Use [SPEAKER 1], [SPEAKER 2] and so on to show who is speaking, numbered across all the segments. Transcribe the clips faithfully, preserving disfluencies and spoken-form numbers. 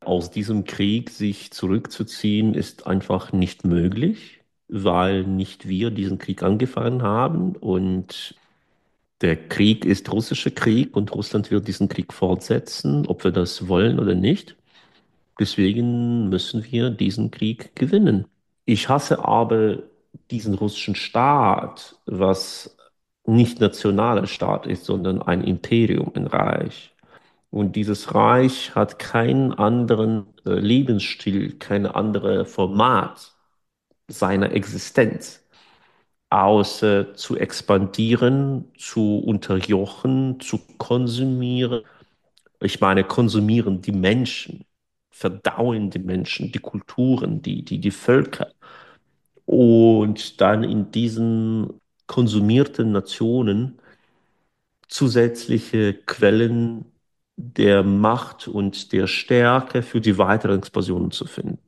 [SPEAKER 1] Aus diesem Krieg sich zurückzuziehen, ist einfach nicht möglich, weil nicht wir diesen Krieg angefangen haben und der Krieg ist russischer Krieg und Russland wird diesen Krieg fortsetzen, ob wir das wollen oder nicht. Deswegen müssen wir diesen Krieg gewinnen. Ich hasse aber diesen russischen Staat, was nicht nationaler Staat ist, sondern ein Imperium, ein Reich. Und dieses Reich hat keinen anderen äh, Lebensstil, kein anderes Format seiner Existenz, außer zu expandieren, zu unterjochen, zu konsumieren. Ich meine, konsumieren die Menschen, verdauen die Menschen, die Kulturen, die, die, die Völker. Und dann in diesen konsumierten Nationen zusätzliche Quellen der Macht und der Stärke für die weiteren Expansionen zu finden.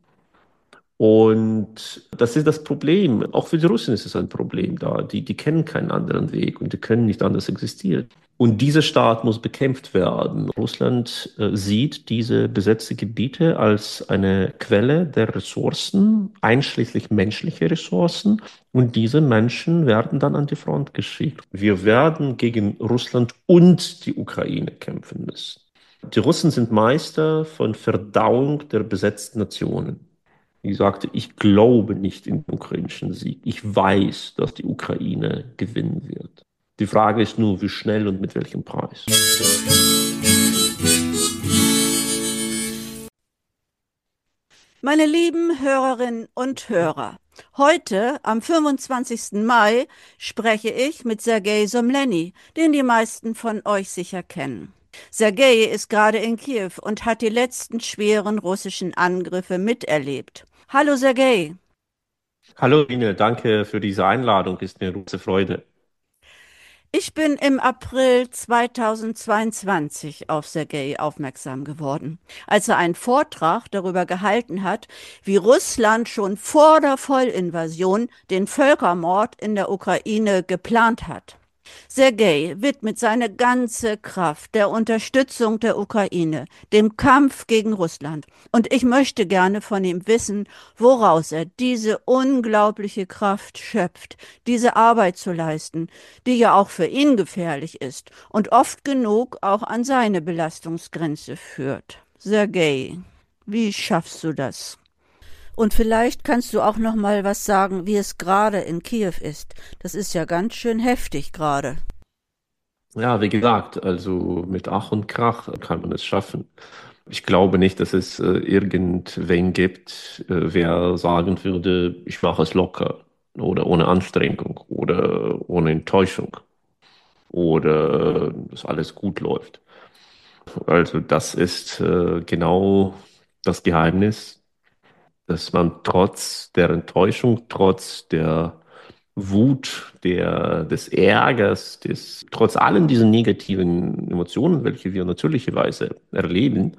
[SPEAKER 1] Und das ist das Problem. Auch für die Russen ist es ein Problem da. Die, die kennen keinen anderen Weg und die können nicht anders existieren. Und dieser Staat muss bekämpft werden. Russland äh, sieht diese besetzten Gebiete als eine Quelle der Ressourcen, einschließlich menschliche Ressourcen. Und diese Menschen werden dann an die Front geschickt. Wir werden gegen Russland und die Ukraine kämpfen müssen. Die Russen sind Meister von Verdauung der besetzten Nationen. Ich sagte, ich glaube nicht in den ukrainischen Sieg. Ich weiß, dass die Ukraine gewinnen wird. Die Frage ist nur, wie schnell und mit welchem Preis.
[SPEAKER 2] Meine lieben Hörerinnen und Hörer, heute, am fünfundzwanzigsten Mai, spreche ich mit Sergei Somleny, den die meisten von euch sicher kennen. Sergei ist gerade in Kiew und hat die letzten schweren russischen Angriffe miterlebt. Hallo Sergei.
[SPEAKER 1] Hallo Ine, danke für diese Einladung. Ist mir eine große Freude.
[SPEAKER 2] Ich bin im April zweitausendzweiundzwanzig auf Sergei aufmerksam geworden, als er einen Vortrag darüber gehalten hat, wie Russland schon vor der Vollinvasion den Völkermord in der Ukraine geplant hat. Sergei widmet seine ganze Kraft der Unterstützung der Ukraine, dem Kampf gegen Russland. Und ich möchte gerne von ihm wissen, woraus er diese unglaubliche Kraft schöpft, diese Arbeit zu leisten, die ja auch für ihn gefährlich ist und oft genug auch an seine Belastungsgrenze führt. Sergei, wie schaffst du das? Und vielleicht kannst du auch noch mal was sagen, wie es gerade in Kiew ist. Das ist ja ganz schön heftig gerade.
[SPEAKER 1] Ja, wie gesagt, also mit Ach und Krach kann man es schaffen. Ich glaube nicht, dass es äh, irgendwen gibt, äh, wer sagen würde, ich mache es locker oder ohne Anstrengung oder ohne Enttäuschung oder dass alles gut läuft. Also das ist äh, genau das Geheimnis, dass man trotz der Enttäuschung, trotz der Wut, der, des Ärgers, des, trotz allen diesen negativen Emotionen, welche wir natürlicherweise erleben,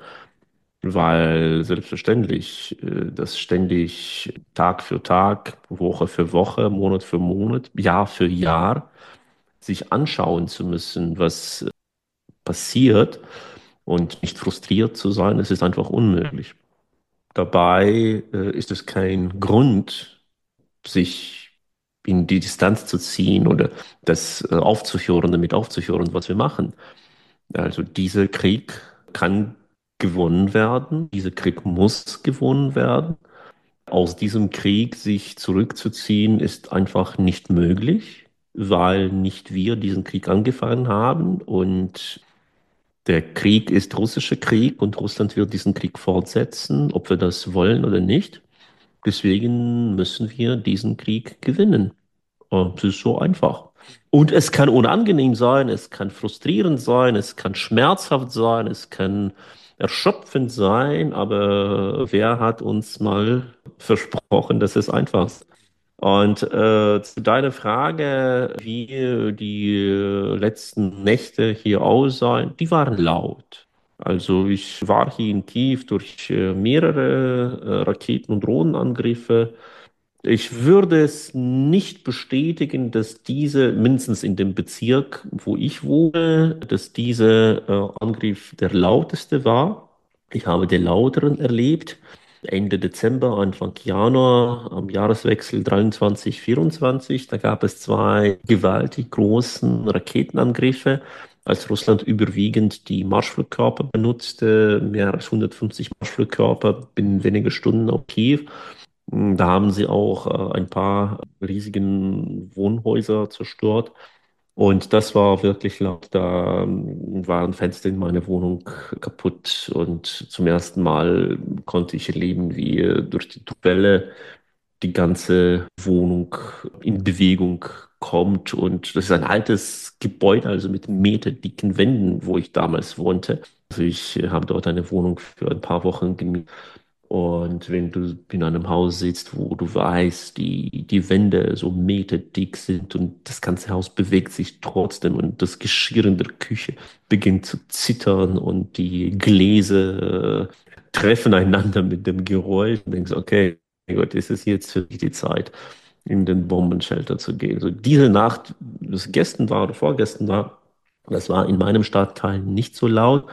[SPEAKER 1] weil selbstverständlich äh, das ständig Tag für Tag, Woche für Woche, Monat für Monat, Jahr für Jahr sich anschauen zu müssen, was passiert und nicht frustriert zu sein, es ist einfach unmöglich. Dabei äh, ist es kein Grund, sich in die Distanz zu ziehen oder das äh, aufzuhören, damit aufzuhören, was wir machen. Also dieser Krieg kann gewonnen werden, dieser Krieg muss gewonnen werden. Aus diesem Krieg sich zurückzuziehen, ist einfach nicht möglich, weil nicht wir diesen Krieg angefangen haben und der Krieg ist russischer Krieg und Russland wird diesen Krieg fortsetzen, ob wir das wollen oder nicht. Deswegen müssen wir diesen Krieg gewinnen. Und es ist so einfach. Und es kann unangenehm sein, es kann frustrierend sein, es kann schmerzhaft sein, es kann erschöpfend sein, aber wer hat uns mal versprochen, dass es einfach ist? Und äh, zu deiner Frage, wie die letzten Nächte hier aussahen, die waren laut. Also ich war hier in Kiew durch äh, mehrere äh, Raketen- und Drohnenangriffe. Ich würde es nicht bestätigen, dass diese, mindestens in dem Bezirk, wo ich wohne, dass dieser äh, Angriff der lauteste war. Ich habe den Lauteren erlebt, Ende Dezember, Anfang Januar, am Jahreswechsel dreiundzwanzig, vierundzwanzig. Da gab es zwei gewaltig großen Raketenangriffe, als Russland überwiegend die Marschflugkörper benutzte, mehr als hundertfünfzig Marschflugkörper binnen weniger Stunden auf Kiew. Da haben sie auch äh, ein paar riesigen Wohnhäuser zerstört. Und das war wirklich laut. Da ähm, waren Fenster in meiner Wohnung kaputt. Und zum ersten Mal konnte ich erleben, wie äh, durch die Welle die ganze Wohnung in Bewegung kommt. Und das ist ein altes Gebäude, also mit meterdicken Wänden, wo ich damals wohnte. Also ich äh, habe dort eine Wohnung für ein paar Wochen gemietet. Und wenn du in einem Haus sitzt, wo du weißt, die, die Wände so meterdick sind und das ganze Haus bewegt sich trotzdem und das Geschirr in der Küche beginnt zu zittern und die Gläser äh, treffen einander mit dem Geräusch und denkst, okay, Gott, ist es jetzt für dich die Zeit, in den Bombenshelter zu gehen. So diese Nacht, das gestern war oder vorgestern war, das war in meinem Stadtteil nicht so laut.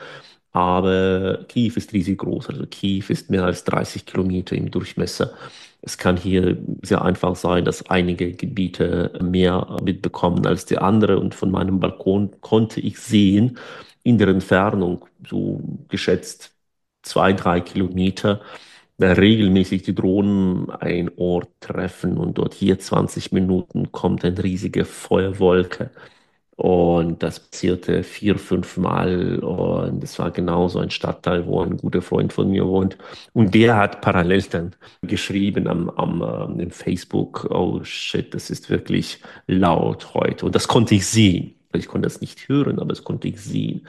[SPEAKER 1] Aber Kiew ist riesig groß, also Kiew ist mehr als dreißig Kilometer im Durchmesser. Es kann hier sehr einfach sein, dass einige Gebiete mehr mitbekommen als die andere. Und von meinem Balkon konnte ich sehen, in der Entfernung, so geschätzt zwei, drei Kilometer, da regelmäßig die Drohnen ein Ort treffen und dort hier zwanzig Minuten kommt eine riesige Feuerwolke. Und das passierte vier, fünf Mal. Und es war genauso ein Stadtteil, wo ein guter Freund von mir wohnt. Und der hat parallel dann geschrieben am, am, ähm, im Facebook, oh shit, das ist wirklich laut heute. Und das konnte ich sehen. Ich konnte das nicht hören, aber das konnte ich sehen.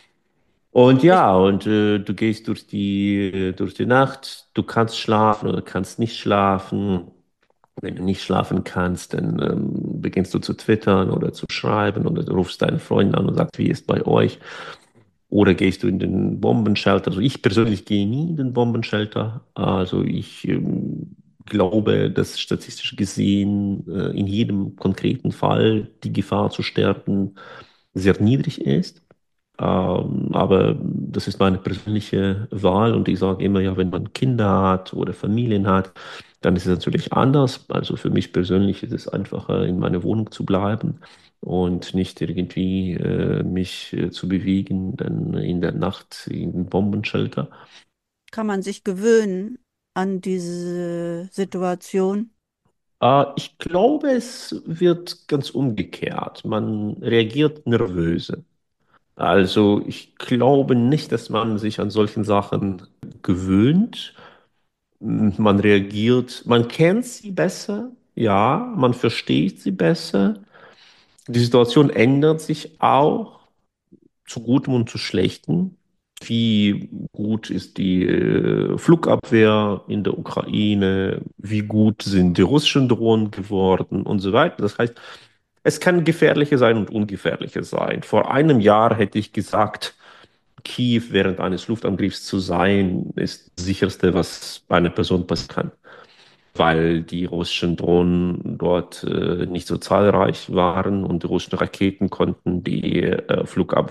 [SPEAKER 1] Und
[SPEAKER 2] Ich,
[SPEAKER 1] ja, und äh, du gehst durch die, durch die Nacht, du kannst schlafen oder kannst nicht schlafen. Wenn du nicht schlafen kannst, dann ähm, beginnst du zu twittern oder zu schreiben oder du rufst deine Freunde an und sagst, wie ist bei euch? Oder gehst du in den Bombenshelter? Also ich persönlich gehe nie in den Bombenshelter. Also ich ähm, glaube, dass statistisch gesehen äh, in jedem konkreten Fall die Gefahr zu sterben sehr niedrig ist. Ähm, aber das ist meine persönliche Wahl und ich sage immer, ja, wenn man Kinder hat oder Familien hat, dann ist es natürlich anders. Also für mich persönlich ist es einfacher, in meiner Wohnung zu bleiben und nicht irgendwie äh, mich äh, zu bewegen, dann in der Nacht in den Bombenshelter.
[SPEAKER 2] kann man sich gewöhnen an diese Situation?
[SPEAKER 1] Äh, ich glaube, es wird ganz umgekehrt. Man reagiert nervöse. Also ich glaube nicht, dass man sich an solchen Sachen gewöhnt. Man reagiert, man kennt sie besser, ja, man versteht sie besser. Die Situation ändert sich auch zu Gutem und zu Schlechtem. Wie gut ist die äh, Flugabwehr in der Ukraine? Wie gut sind die russischen Drohnen geworden und so weiter? Das heißt, es kann gefährlicher sein und ungefährlicher sein. Vor einem Jahr hätte ich gesagt, Kiew während eines Luftangriffs zu sein, ist das sicherste, was einer Person passieren kann, weil die russischen Drohnen dort äh, nicht so zahlreich waren und die russischen Raketen konnten die äh,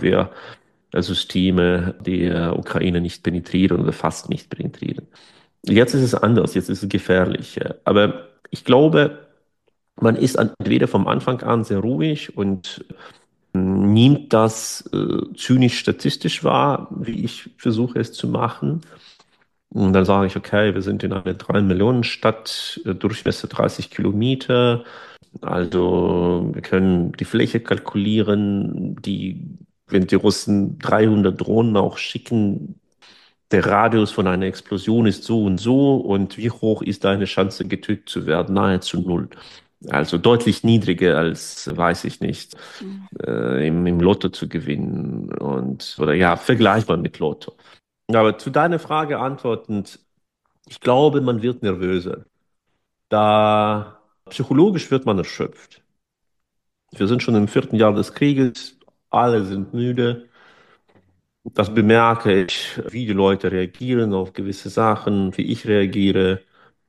[SPEAKER 1] Flugabwehrsysteme der Ukraine nicht penetrieren oder fast nicht penetrieren. Jetzt ist es anders, jetzt ist es gefährlich. Aber ich glaube, man ist entweder vom Anfang an sehr ruhig und nimmt das äh, zynisch statistisch wahr, wie ich versuche es zu machen. Und dann sage ich, okay, wir sind in einer drei Millionen Stadt, äh, Durchmesser dreißig Kilometer. Also wir können die Fläche kalkulieren, die, wenn die Russen dreihundert Drohnen auch schicken, der Radius von einer Explosion ist so und so und wie hoch ist deine Chance, getötet zu werden? Nahezu null. Also deutlich niedriger als, weiß ich nicht,
[SPEAKER 2] Hm.
[SPEAKER 1] äh, im, im Lotto zu gewinnen und oder ja, vergleichbar mit Lotto. Aber zu deiner Frage antwortend, ich glaube, man wird nervöser. Da psychologisch wird man erschöpft. Wir sind schon im vierten Jahr des Krieges, alle sind müde. Das bemerke ich, wie die Leute reagieren auf gewisse Sachen, wie ich reagiere.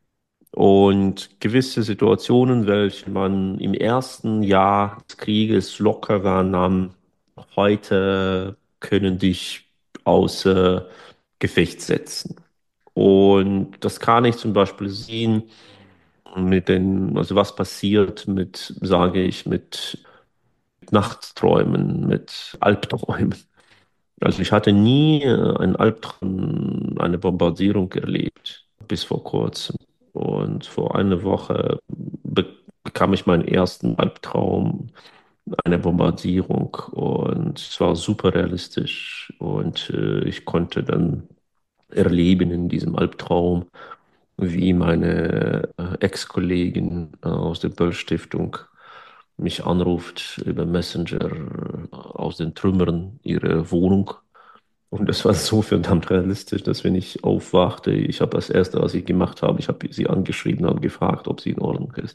[SPEAKER 1] Und gewisse Situationen, welche man im ersten Jahr des Krieges lockerer nahm, heute können dich außer Gefecht setzen. Und das kann ich zum Beispiel sehen mit den, also was passiert mit, sage ich, mit Nachträumen, mit Albträumen. Also ich hatte nie äh, einen Albtraum, eine Bombardierung erlebt, bis vor kurzem. Und vor einer Woche be bekam ich meinen ersten Albtraum, eine Bombardierung. Und es war super realistisch. Und äh, ich konnte dann erleben in diesem Albtraum, wie meine äh, Ex-Kollegin äh, aus der Böll-Stiftung mich anruft über Messenger äh, aus den Trümmern ihrer Wohnung. Und das war so verdammt realistisch, dass wenn ich aufwachte, ich habe das Erste, was ich gemacht habe, ich habe sie angeschrieben und gefragt, ob sie in Ordnung ist.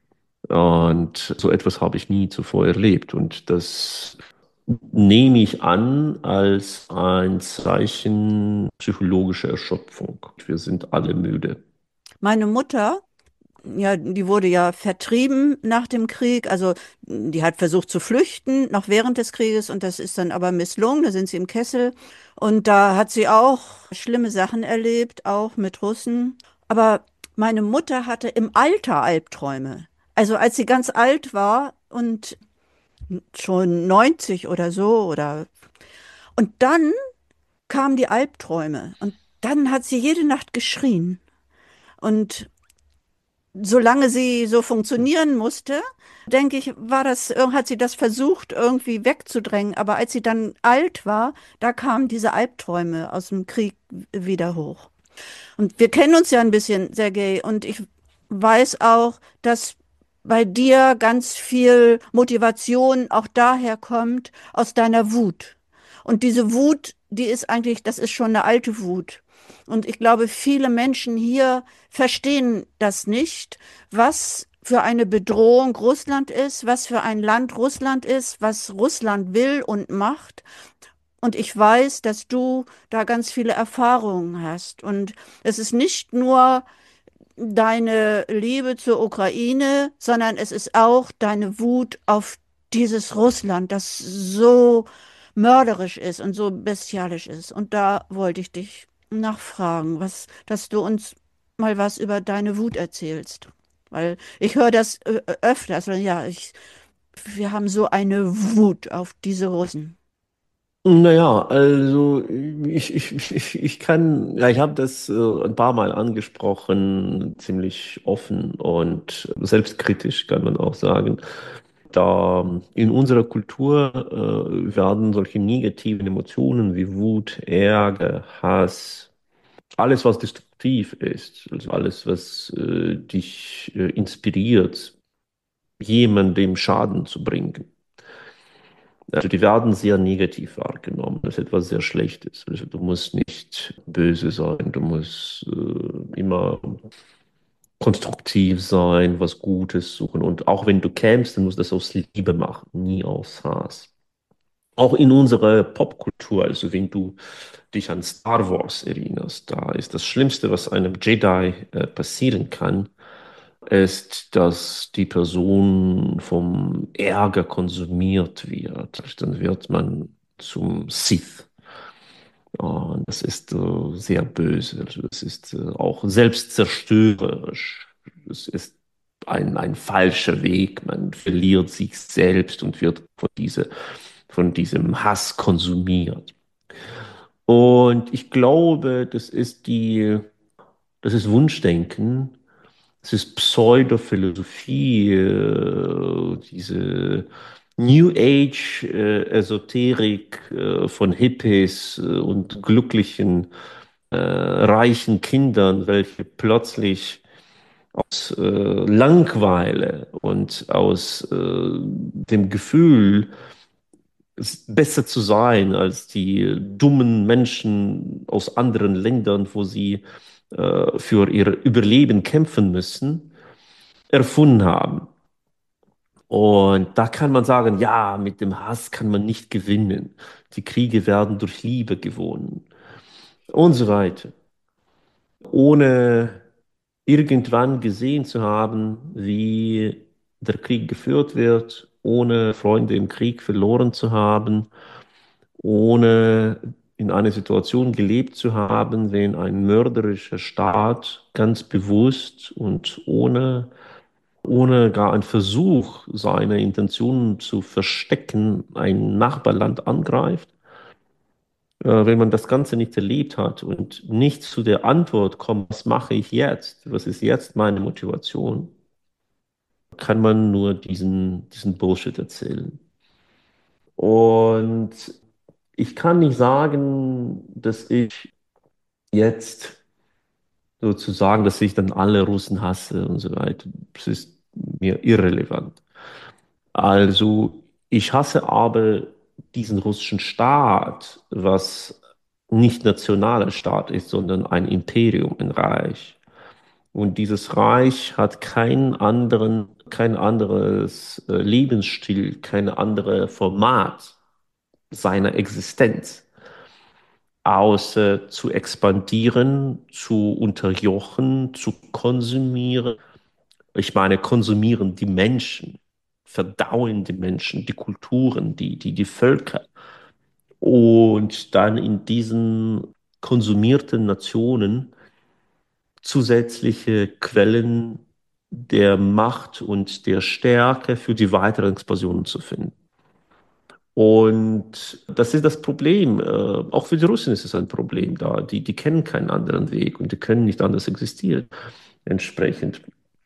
[SPEAKER 1] Und so etwas habe ich nie zuvor erlebt. Und das nehme ich an als ein Zeichen psychologischer Erschöpfung. Wir sind alle müde.
[SPEAKER 2] Meine Mutter, ja, die wurde ja vertrieben nach dem Krieg. Also die hat versucht zu flüchten, noch während des Krieges, und das ist dann aber misslungen. Da sind sie im Kessel. Und da hat sie auch schlimme Sachen erlebt, auch mit Russen. Aber meine Mutter hatte im Alter Albträume. Also als sie ganz alt war und schon neunzig oder so, oder und dann kamen die Albträume und dann hat sie jede Nacht geschrien. Und solange sie so funktionieren musste, denke ich, war das, hat sie das versucht, irgendwie wegzudrängen. Aber als sie dann alt war, da kamen diese Albträume aus dem Krieg wieder hoch. Und wir kennen uns ja ein bisschen, Sergej, und ich weiß auch, dass bei dir ganz viel Motivation auch daher kommt, aus deiner Wut. Und diese Wut, die ist eigentlich, das ist schon eine alte Wut. Und ich glaube, viele Menschen hier verstehen das nicht, was für eine Bedrohung Russland ist, was für ein Land Russland ist, was Russland will und macht. Und ich weiß, dass du da ganz viele Erfahrungen hast. Und es ist nicht nur deine Liebe zur Ukraine, sondern es ist auch deine Wut auf dieses Russland, das so mörderisch ist und so bestialisch ist. Und da wollte ich dich nachfragen, was, dass du uns mal was über deine Wut erzählst. Weil ich höre das äh, öfters. Ja, ich, wir haben so eine Wut auf diese Russen.
[SPEAKER 1] Naja, also ich, ich, ich, ich kann, ja, ich habe das äh, ein paar Mal angesprochen, ziemlich offen und selbstkritisch kann man auch sagen. Da in unserer Kultur äh, werden solche negativen Emotionen wie Wut, Ärger, Hass, alles, was destruktiv ist, also alles, was äh, dich äh, inspiriert, jemandem Schaden zu bringen. Also die werden sehr negativ wahrgenommen, als etwas sehr Schlechtes. Also du musst nicht böse sein, du musst äh, immer konstruktiv sein, was Gutes suchen. Und auch wenn du kämpfst, dann musst du das aus Liebe machen, nie aus Hass. Auch in unserer Popkultur, also wenn du dich an Star Wars erinnerst, da ist das Schlimmste, was einem Jedi äh, passieren kann, ist, dass die Person vom Ärger konsumiert wird. Dann wird man zum Sith. Und das ist äh, sehr böse. Also das ist äh, auch selbstzerstörerisch. Es ist ein, ein falscher Weg. Man verliert sich selbst und wird von, diese, von diesem Hass konsumiert. Und ich glaube, das ist die, das ist Wunschdenken. Es ist Pseudophilosophie, äh, diese New Age äh, Esoterik äh, von Hippies äh, und glücklichen, äh, reichen Kindern, welche plötzlich aus äh, Langeweile und aus äh, dem Gefühl, es besser zu sein als die dummen Menschen aus anderen Ländern, wo sie äh, für ihr Überleben kämpfen müssen, erfunden haben. Und da kann man sagen, ja, mit dem Hass kann man nicht gewinnen. Die Kriege werden durch Liebe gewonnen und so weiter. Ohne irgendwann gesehen zu haben, wie der Krieg geführt wird, ohne Freunde im Krieg verloren zu haben, ohne in einer Situation gelebt zu haben, wenn ein mörderischer Staat ganz bewusst und ohne, ohne gar einen Versuch, seine Intentionen zu verstecken, ein Nachbarland angreift. Äh, wenn man das Ganze nicht erlebt hat und nicht zu der Antwort kommt, was mache ich jetzt? Was ist jetzt meine Motivation? Kann man nur diesen, diesen Bullshit erzählen. Und ich kann nicht sagen, dass ich jetzt sozusagen, dass ich dann alle Russen hasse und so weiter. Das ist mir irrelevant. Also, ich hasse aber diesen russischen Staat, was nicht nationaler Staat ist, sondern ein Imperium, ein Reich. Und dieses Reich hat keinen anderen, kein anderes äh, Lebensstil, kein anderes Format seiner Existenz, außer zu expandieren, zu unterjochen, zu konsumieren. Ich meine, konsumieren die Menschen, verdauen die Menschen, die Kulturen, die, die, die Völker. Und dann in diesen konsumierten Nationen zusätzliche Quellen der Macht und der Stärke für die weiteren Expansionen zu finden. Und das ist das Problem. Äh, auch für die Russen ist es ein Problem da. Die, die kennen keinen anderen Weg und die können nicht anders existieren entsprechend.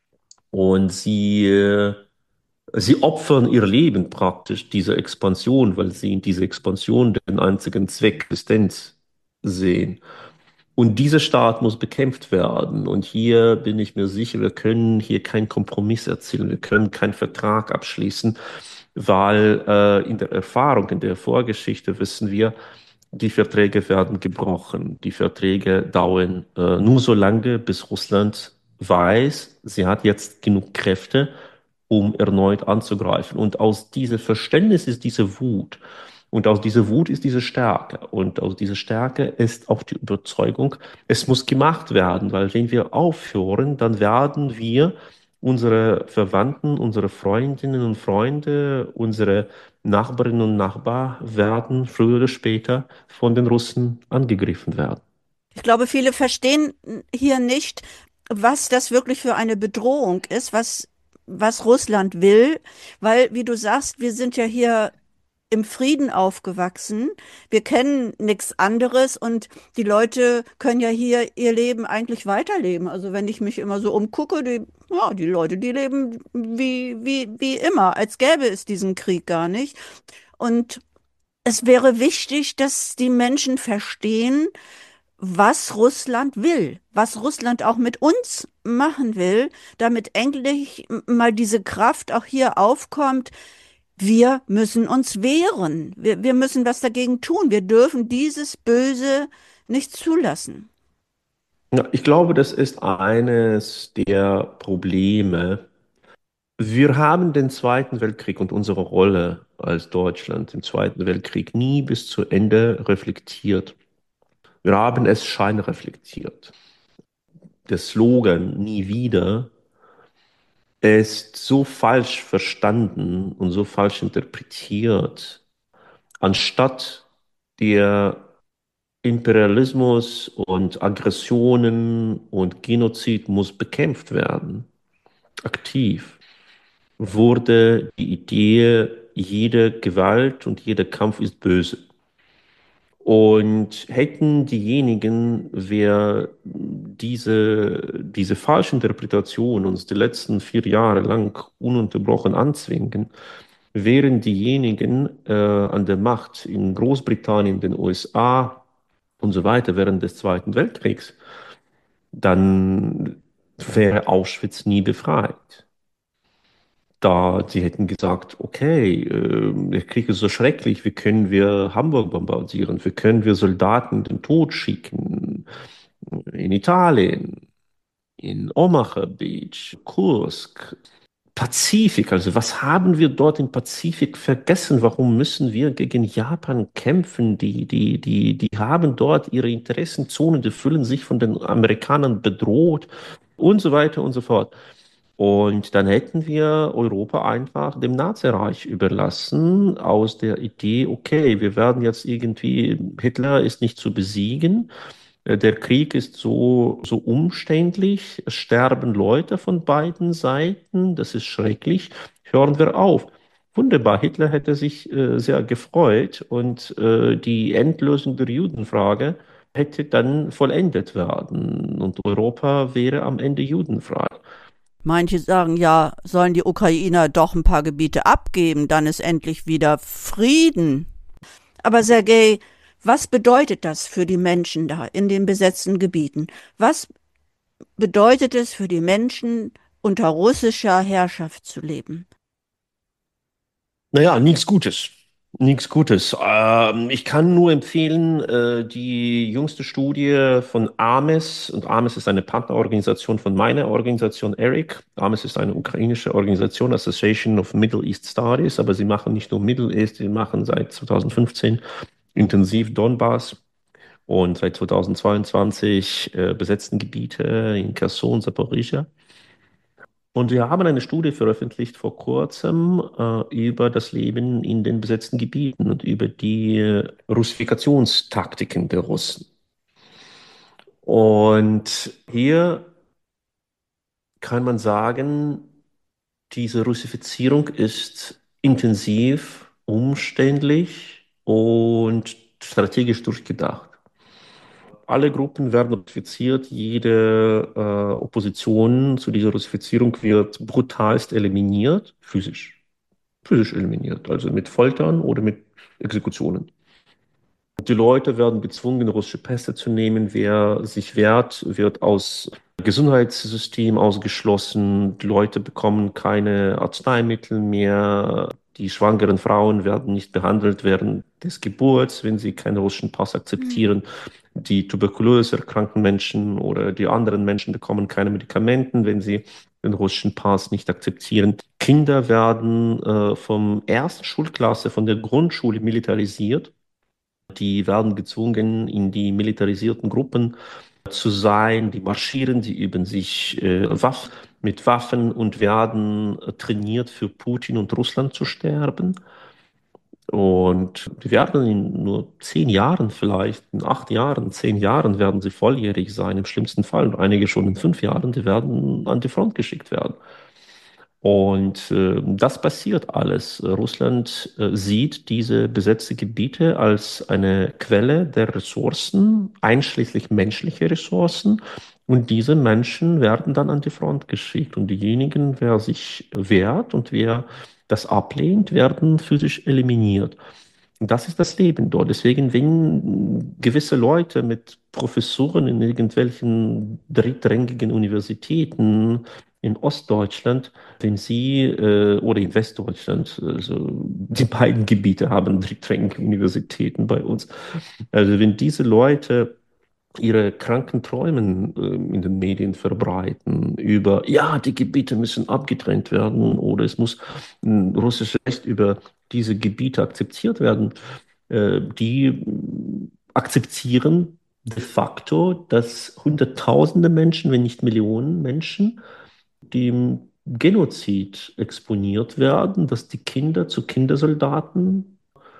[SPEAKER 1] Und sie, äh, sie opfern ihr Leben praktisch dieser Expansion, weil sie in dieser Expansion den einzigen Zweck Existenz sehen. Und dieser Staat muss bekämpft werden. Und hier bin ich mir sicher, wir können hier keinen Kompromiss erzielen. Wir können keinen Vertrag abschließen, weil äh, in der Erfahrung, in der Vorgeschichte wissen wir, die Verträge werden gebrochen. Die Verträge dauern äh, nur so lange, bis Russland weiß, sie hat jetzt genug Kräfte, um erneut anzugreifen. Und aus diesem Verständnis ist diese Wut. Und aus dieser Wut ist diese Stärke. Und aus dieser Stärke ist auch die Überzeugung, es muss gemacht werden, weil wenn wir aufhören, dann werden wir unsere Verwandten, unsere Freundinnen und Freunde, unsere Nachbarinnen und Nachbarn werden früher oder später von den Russen angegriffen werden.
[SPEAKER 2] Ich glaube, viele verstehen hier nicht, was das wirklich für eine Bedrohung ist, was, was Russland will, weil, wie du sagst, wir sind ja hier im Frieden aufgewachsen. Wir kennen nichts anderes und die Leute können ja hier ihr Leben eigentlich weiterleben. Also wenn ich mich immer so umgucke, die, ja, die Leute, die leben wie, wie, wie immer, als gäbe es diesen Krieg gar nicht. Und es wäre wichtig, dass die Menschen verstehen, was Russland will, was Russland auch mit uns machen will, damit endlich mal diese Kraft auch hier aufkommt. Wir müssen uns wehren. Wir, wir müssen was dagegen tun. Wir dürfen dieses Böse nicht zulassen.
[SPEAKER 1] Ja, ich glaube, das ist eines der Probleme. Wir haben den Zweiten Weltkrieg und unsere Rolle als Deutschland im Zweiten Weltkrieg nie bis zu Ende reflektiert. Wir haben es scheinreflektiert. Der Slogan "Nie wieder" ist so falsch verstanden und so falsch interpretiert, anstatt der Imperialismus und Aggressionen und Genozid muss bekämpft werden, aktiv, wurde die Idee, jede Gewalt und jeder Kampf ist böse. Und hätten diejenigen, wer diese, diese falsche Interpretation uns die letzten vier Jahre lang ununterbrochen anzwingen, wären diejenigen äh, an der Macht in Großbritannien, den U S A und so weiter während des Zweiten Weltkriegs, dann wäre Auschwitz nie befreit. Da sie hätten gesagt, okay, äh, der Krieg ist so schrecklich, wie können wir Hamburg bombardieren, wie können wir Soldaten in den Tod schicken, in Italien, in Omaha Beach, Kursk, Pazifik, also was haben wir dort im Pazifik vergessen? Warum müssen wir gegen Japan kämpfen? Die, die, die, die haben dort ihre Interessenzonen, die fühlen sich von den Amerikanern bedroht und so weiter und so fort. Und dann hätten wir Europa einfach dem Nazireich überlassen, aus der Idee, okay, wir werden jetzt irgendwie, Hitler ist nicht zu besiegen, äh, der Krieg ist so, so umständlich, es sterben Leute von beiden Seiten, das ist schrecklich, hören wir auf. Wunderbar, Hitler hätte sich äh, sehr gefreut und äh, die Endlösung der Judenfrage hätte dann vollendet werden und Europa wäre am Ende judenfrei.
[SPEAKER 2] Manche sagen ja, sollen die Ukrainer doch ein paar Gebiete abgeben, dann ist endlich wieder Frieden. Aber Sergei, was bedeutet das für die Menschen da in den besetzten Gebieten? Was bedeutet es für die Menschen, unter russischer Herrschaft zu leben?
[SPEAKER 1] Naja, nichts Gutes. Nichts Gutes. Ähm, ich kann nur empfehlen, äh, die jüngste Studie von AMES, und AMES ist eine Partnerorganisation von meiner Organisation ERIC. AMES ist eine ukrainische Organisation, Association of Middle East Studies, aber sie machen nicht nur Middle East, sie machen seit zwanzig fünfzehn intensiv Donbass und seit zwanzig zweiundzwanzig äh, besetzten Gebiete in Cherson, Saporizhia. Und wir haben eine Studie veröffentlicht vor kurzem äh, über das Leben in den besetzten Gebieten und über die äh, Russifikationstaktiken der Russen. Und hier kann man sagen, diese Russifizierung ist intensiv, umständlich und strategisch durchgedacht. Alle Gruppen werden russifiziert, jede äh, Opposition zu dieser Russifizierung wird brutalst eliminiert, physisch. Physisch eliminiert, also mit Foltern oder mit Exekutionen. Die Leute werden gezwungen, russische Pässe zu nehmen. Wer sich wehrt, wird aus Gesundheitssystem ausgeschlossen. Die Leute bekommen keine Arzneimittel mehr. Die schwangeren Frauen werden nicht behandelt während des Geburts, wenn sie keinen russischen Pass akzeptieren. Die tuberkulös erkrankten Menschen oder die anderen Menschen bekommen keine Medikamenten, wenn sie den russischen Pass nicht akzeptieren. Kinder werden äh, vom ersten Schulklasse, von der Grundschule militarisiert. Die werden gezwungen, in die militarisierten Gruppen zu sein. Die marschieren, die üben sich äh, Waff mit Waffen und werden äh, trainiert, für Putin und Russland zu sterben. Und die werden in nur zehn Jahren vielleicht, in acht Jahren, zehn Jahren werden sie volljährig sein, im schlimmsten Fall. Und einige schon in fünf Jahren, die werden an die Front geschickt werden. Und äh, das passiert alles. Russland äh, sieht diese besetzten Gebiete als eine Quelle der Ressourcen, einschließlich menschliche Ressourcen. Und diese Menschen werden dann an die Front geschickt. Und diejenigen, wer sich wehrt und wer das ablehnt, werden physisch eliminiert. Und das ist das Leben dort. Deswegen, wenn gewisse Leute mit Professuren in irgendwelchen drittrangigen Universitäten in Ostdeutschland, wenn sie, äh, oder in Westdeutschland, also die beiden Gebiete haben drittrangige Universitäten bei uns. Also wenn diese Leute ihre kranken Träumen äh, in den Medien verbreiten über, ja, die Gebiete müssen abgetrennt werden oder es muss ein russisches Recht über diese Gebiete akzeptiert werden, äh, die äh, akzeptieren de facto, dass Hunderttausende Menschen, wenn nicht Millionen Menschen, dem Genozid exponiert werden, dass die Kinder zu Kindersoldaten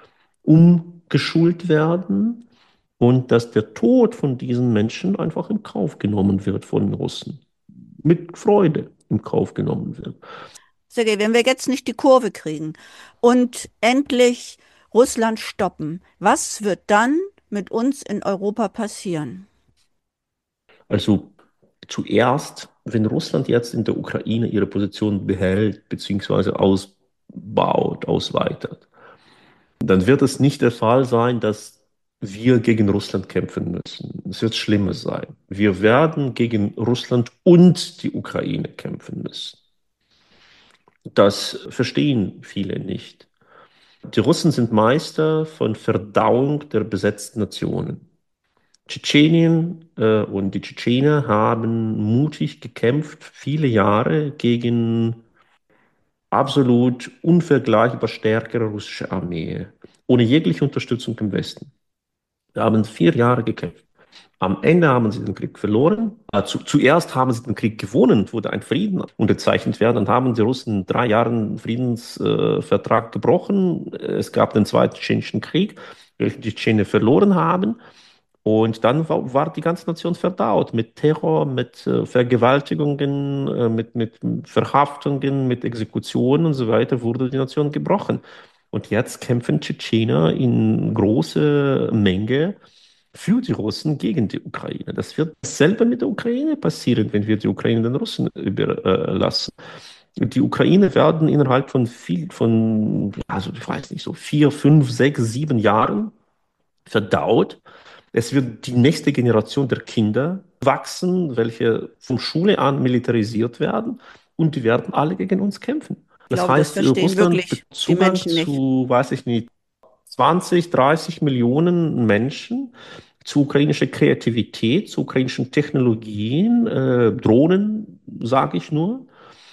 [SPEAKER 1] umgeschult werden und dass der Tod von diesen Menschen einfach in Kauf genommen wird von den Russen. Mit Freude in Kauf genommen wird.
[SPEAKER 2] Sergej, wenn wir jetzt nicht die Kurve kriegen und endlich Russland stoppen, was wird dann mit uns in Europa passieren?
[SPEAKER 1] Also zuerst, wenn Russland jetzt in der Ukraine ihre Position behält bzw. ausbaut, ausweitet, dann wird es nicht der Fall sein, dass wir gegen Russland kämpfen müssen. Es wird schlimmer sein. Wir werden gegen Russland und die Ukraine kämpfen müssen. Das verstehen viele nicht. Die Russen sind Meister von Verdauung der besetzten Nationen. Tschetschenien äh, und die Tschetschener haben mutig gekämpft, viele Jahre gegen absolut unvergleichbar stärkere russische Armee, ohne jegliche Unterstützung im Westen. Wir haben vier Jahre gekämpft. Am Ende haben sie den Krieg verloren. Äh, zu, zuerst haben sie den Krieg gewonnen, wurde ein Frieden unterzeichnet werden. Dann haben die Russen drei Jahre einen Friedensvertrag äh, Vertrag gebrochen. Es gab den Zweiten Tschetschenischen Krieg, welchen die Tschetschenen verloren haben. Und dann war, war die ganze Nation verdaut mit Terror, mit äh, Vergewaltigungen, äh, mit, mit Verhaftungen, mit Exekutionen und so weiter, wurde die Nation gebrochen. Und jetzt kämpfen Tschetschener in großer Menge für die Russen gegen die Ukraine. Das wird dasselbe mit der Ukraine passieren, wenn wir die Ukraine den Russen überlassen. Die Ukraine werden innerhalb von viel, von, also ich weiß nicht, so vier, fünf, sechs, sieben Jahren verdaut. Es wird die nächste Generation der Kinder wachsen, welche von Schule an militarisiert werden und die werden alle gegen uns kämpfen.
[SPEAKER 2] Ich
[SPEAKER 1] Das
[SPEAKER 2] glaube, das
[SPEAKER 1] heißt,
[SPEAKER 2] verstehen
[SPEAKER 1] Russland
[SPEAKER 2] wirklich
[SPEAKER 1] wird
[SPEAKER 2] die
[SPEAKER 1] Zugang
[SPEAKER 2] Menschen nicht.
[SPEAKER 1] zu, weiß ich nicht, zwanzig, dreißig Millionen Menschen, zu ukrainischer Kreativität, zu ukrainischen Technologien, äh, Drohnen, sage ich nur.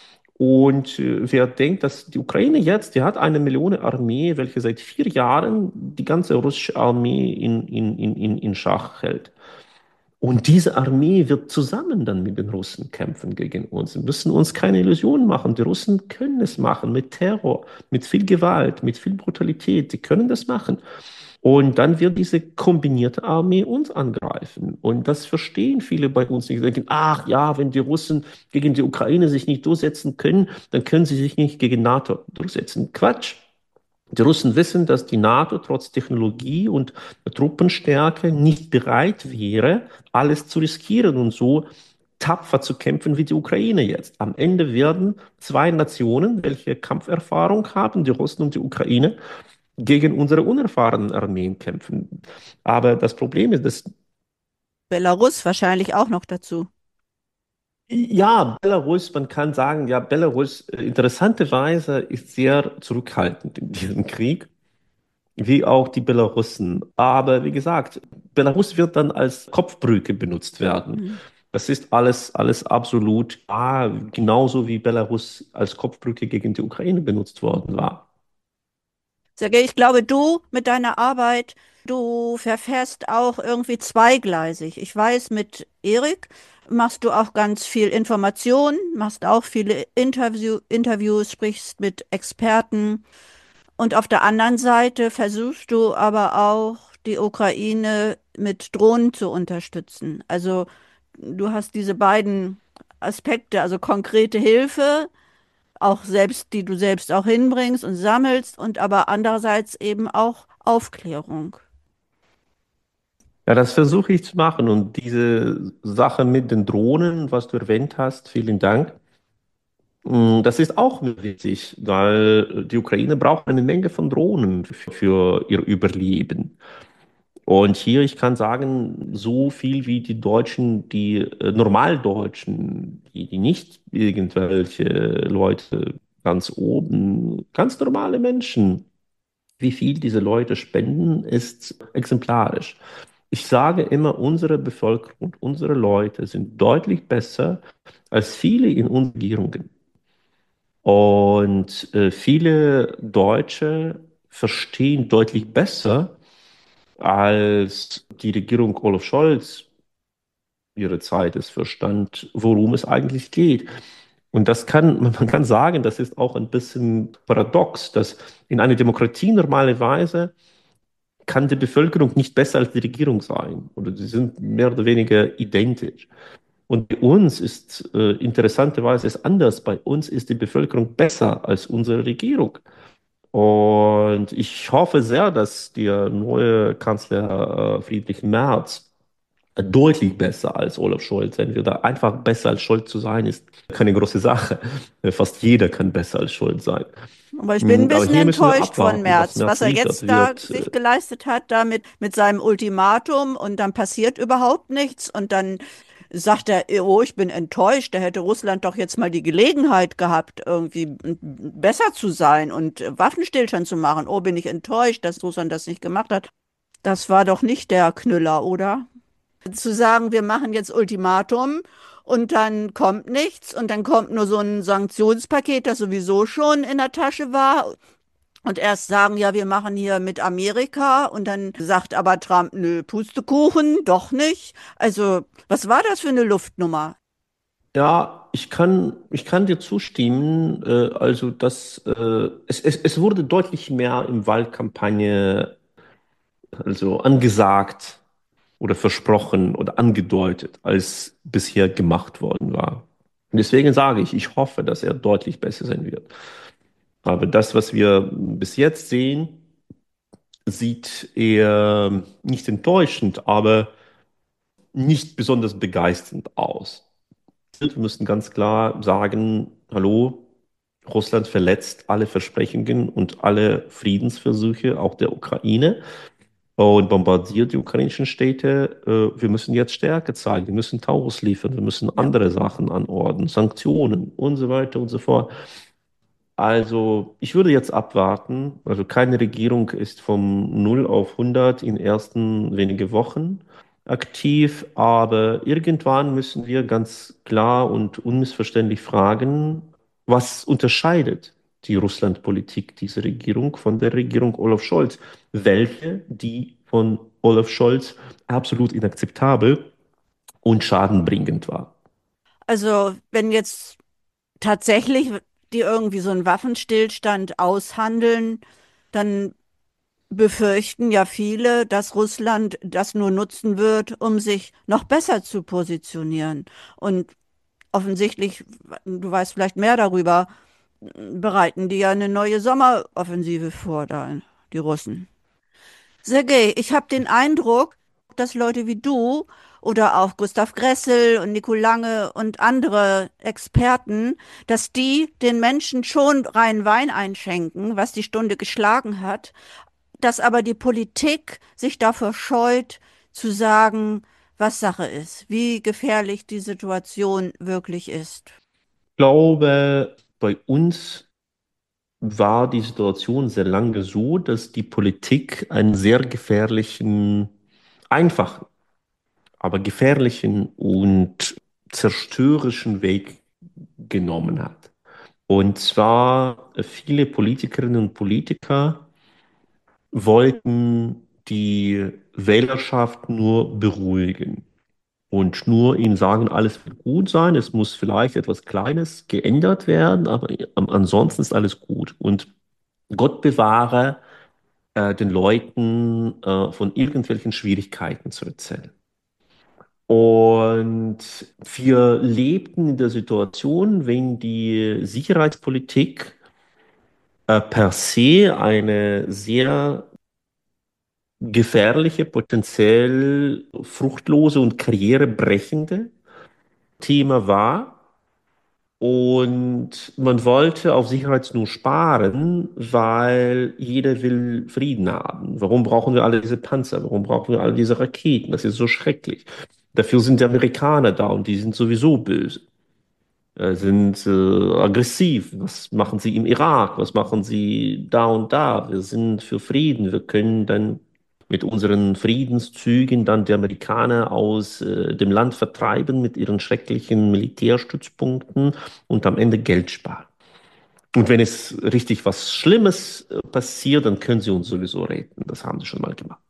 [SPEAKER 1] Und äh, wer denkt, dass die Ukraine jetzt, die hat eine Million Armee, welche seit vier Jahren die ganze russische Armee in, in, in, in in Schach hält. Und diese Armee wird zusammen dann mit den Russen kämpfen gegen uns. Wir müssen uns keine Illusionen machen. Die Russen können es machen mit Terror, mit viel Gewalt, mit viel Brutalität. Die können das machen. Und dann wird diese kombinierte Armee uns angreifen. Und das verstehen viele bei uns nicht. Sie denken, ach ja, wenn die Russen gegen die Ukraine sich nicht durchsetzen können, dann können sie sich nicht gegen NATO durchsetzen. Quatsch. Die Russen wissen, dass die NATO trotz Technologie und Truppenstärke nicht bereit wäre, alles zu riskieren und so tapfer zu kämpfen wie die Ukraine jetzt. Am Ende werden zwei Nationen, welche Kampferfahrung haben, die Russen und die Ukraine, gegen unsere unerfahrenen Armeen kämpfen. Aber das Problem ist, dass
[SPEAKER 2] Belarus wahrscheinlich auch noch dazu.
[SPEAKER 1] ja, Belarus, man kann sagen, ja, Belarus äh, interessanterweise ist sehr zurückhaltend in diesem Krieg, wie auch die Belarussen. Aber wie gesagt, Belarus wird dann als Kopfbrücke benutzt werden.
[SPEAKER 2] Hm.
[SPEAKER 1] Das ist alles, alles absolut, ah, genauso wie Belarus als Kopfbrücke gegen die Ukraine benutzt worden war.
[SPEAKER 2] Sergej, ich glaube, du mit deiner Arbeit, du verfährst auch irgendwie zweigleisig. Ich weiß, mit Erik machst du auch ganz viel Information, machst auch viele Interview Interviews, sprichst mit Experten. Und auf der anderen Seite versuchst du aber auch, die Ukraine mit Drohnen zu unterstützen. Also du hast diese beiden Aspekte, also konkrete Hilfe, auch selbst, die du selbst auch hinbringst und sammelst, und aber andererseits eben auch Aufklärung.
[SPEAKER 1] Ja, das versuche ich zu machen. Und diese Sache mit den Drohnen, was du erwähnt hast, vielen Dank. Mm, Das ist auch wichtig, weil die Ukraine braucht eine Menge von Drohnen f- für ihr Überleben. Und hier, ich kann sagen, so viel wie die Deutschen, die äh, Normaldeutschen, die, die nicht irgendwelche Leute ganz oben, ganz normale Menschen, wie viel diese Leute spenden, ist exemplarisch. Ich sage immer, unsere Bevölkerung, unsere Leute sind deutlich besser als viele in unseren Regierungen. Und äh, viele Deutsche verstehen deutlich besser als die Regierung Olaf Scholz ihre Zeit es verstand, worum es eigentlich geht. Und das kann, man kann sagen, das ist auch ein bisschen paradox, dass in einer Demokratie normalerweise kann die Bevölkerung nicht besser als die Regierung sein. Oder sie sind mehr oder weniger identisch. Und bei uns ist äh, interessanterweise es anders. Bei uns ist die Bevölkerung besser als unsere Regierung. Und ich hoffe sehr, dass der neue Kanzler äh, Friedrich Merz deutlich besser als Olaf Scholz sein wird. Einfach besser als Scholz zu sein, ist keine große Sache. Fast jeder kann besser als Scholz sein.
[SPEAKER 2] Aber ich bin ein
[SPEAKER 1] Mm, Aber
[SPEAKER 2] bisschen
[SPEAKER 1] hier müssen wir
[SPEAKER 2] enttäuscht von
[SPEAKER 1] abwarten, was
[SPEAKER 2] Merz, was
[SPEAKER 1] Merz
[SPEAKER 2] er
[SPEAKER 1] liefert.
[SPEAKER 2] jetzt da
[SPEAKER 1] Wird,
[SPEAKER 2] sich
[SPEAKER 1] äh,
[SPEAKER 2] geleistet hat, damit mit seinem Ultimatum, und dann passiert überhaupt nichts, und dann sagt er, oh, ich bin enttäuscht, da hätte Russland doch jetzt mal die Gelegenheit gehabt, irgendwie besser zu sein und Waffenstillstand zu machen. Oh, bin ich enttäuscht, dass Russland das nicht gemacht hat. Das war doch nicht der Knüller, oder? Zu sagen, wir machen jetzt Ultimatum und dann kommt nichts und dann kommt nur so ein Sanktionspaket, das sowieso schon in der Tasche war, Und erst sagen, ja, wir machen hier mit Amerika und dann sagt aber Trump, nö, Pustekuchen, doch nicht. Also, was war das für eine Luftnummer?
[SPEAKER 1] Ja, ich kann, ich kann dir zustimmen. Äh, also, dass äh, es, es, es wurde deutlich mehr im Wahlkampagne also angesagt oder versprochen oder angedeutet, als bisher gemacht worden war. Und deswegen sage ich, ich hoffe, dass er deutlich besser sein wird. Aber das, was wir bis jetzt sehen, sieht eher nicht enttäuschend, aber nicht besonders begeisternd aus. Wir müssen ganz klar sagen, hallo, Russland verletzt alle Versprechungen und alle Friedensversuche, auch der Ukraine, und bombardiert die ukrainischen Städte. Äh, Wir müssen jetzt Stärke zeigen, wir müssen Taurus liefern, wir müssen
[SPEAKER 2] Ja.
[SPEAKER 1] andere Sachen anordnen, Sanktionen und so weiter und so fort. Also, ich würde jetzt abwarten. Also, keine Regierung ist vom null auf hundert in den ersten wenige Wochen aktiv, aber irgendwann müssen wir ganz klar und unmissverständlich fragen, was unterscheidet die Russlandpolitik dieser Regierung von der Regierung Olaf Scholz? Welche, die von Olaf Scholz absolut inakzeptabel und schadenbringend war?
[SPEAKER 2] Also, wenn jetzt tatsächlich die irgendwie so einen Waffenstillstand aushandeln, dann befürchten ja viele, dass Russland das nur nutzen wird, um sich noch besser zu positionieren. Und offensichtlich, du weißt vielleicht mehr darüber, bereiten die ja eine neue Sommeroffensive vor, da, die Russen. Sergej, ich habe den Eindruck, dass Leute wie du oder auch Gustav Gressel und Nico Lange und andere Experten, dass die den Menschen schon rein Wein einschenken, was die Stunde geschlagen hat, dass aber die Politik sich davor scheut, zu sagen, was Sache ist, wie gefährlich die Situation wirklich ist.
[SPEAKER 1] Ich glaube, bei uns war die Situation sehr lange so, dass die Politik einen sehr gefährlichen, einfachen, aber gefährlichen und zerstörerischen Weg genommen hat. Und zwar äh, viele Politikerinnen und Politiker wollten die Wählerschaft nur beruhigen und nur ihnen sagen, alles wird gut sein, es muss vielleicht etwas Kleines geändert werden, aber am- ansonsten ist alles gut. Und Gott bewahre äh, den Leuten äh, von irgendwelchen Schwierigkeiten zu erzählen. Und wir lebten in der Situation, wenn die Sicherheitspolitik äh, per se eine sehr gefährliche, potenziell fruchtlose und karrierebrechende Thema war. Und man wollte auf Sicherheit nur sparen, weil jeder will Frieden haben. Warum brauchen wir alle diese Panzer? Warum brauchen wir alle diese Raketen? Das ist so schrecklich. Dafür sind die Amerikaner da und die sind sowieso böse, äh, sind äh, aggressiv. Was machen sie im Irak? Was machen sie da und da? Wir sind für Frieden. Wir können dann mit unseren Friedenszügen dann die Amerikaner aus äh, dem Land vertreiben mit ihren schrecklichen Militärstützpunkten und am Ende Geld sparen. Und wenn es richtig was Schlimmes äh, passiert, dann können sie uns sowieso retten. Das haben sie schon mal gemacht.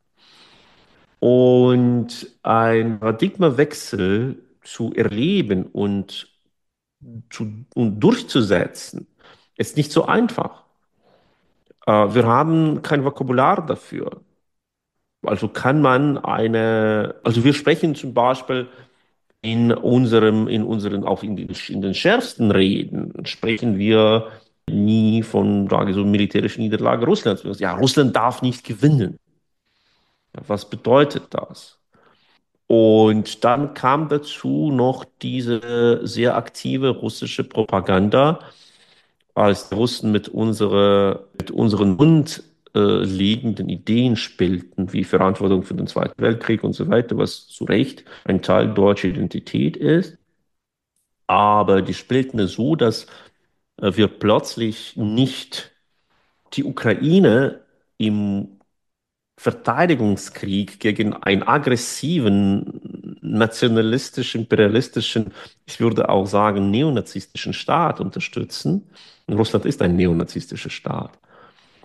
[SPEAKER 1] Und ein Paradigmawechsel zu erleben und zu, und durchzusetzen, ist nicht so einfach. Äh, wir haben kein Vokabular dafür. Also kann man eine, also wir sprechen zum Beispiel in unserem, in unseren, auch in den, in den schärfsten Reden, sprechen wir nie von, sage ich so, militärischen Niederlage Russlands. Ja, Russland darf nicht gewinnen. Ja, was bedeutet das? Und dann kam dazu noch diese sehr aktive russische Propaganda, als die Russen mit, unsere, mit unseren grundlegenden Ideen spielten, wie Verantwortung für den Zweiten Weltkrieg und so weiter, was zu Recht ein Teil deutscher Identität ist. Aber die spielten es so, dass äh, wir plötzlich nicht die Ukraine im Verteidigungskrieg gegen einen aggressiven, nationalistischen, imperialistischen, ich würde auch sagen, neonazistischen Staat unterstützen. Und Russland ist ein neonazistischer Staat.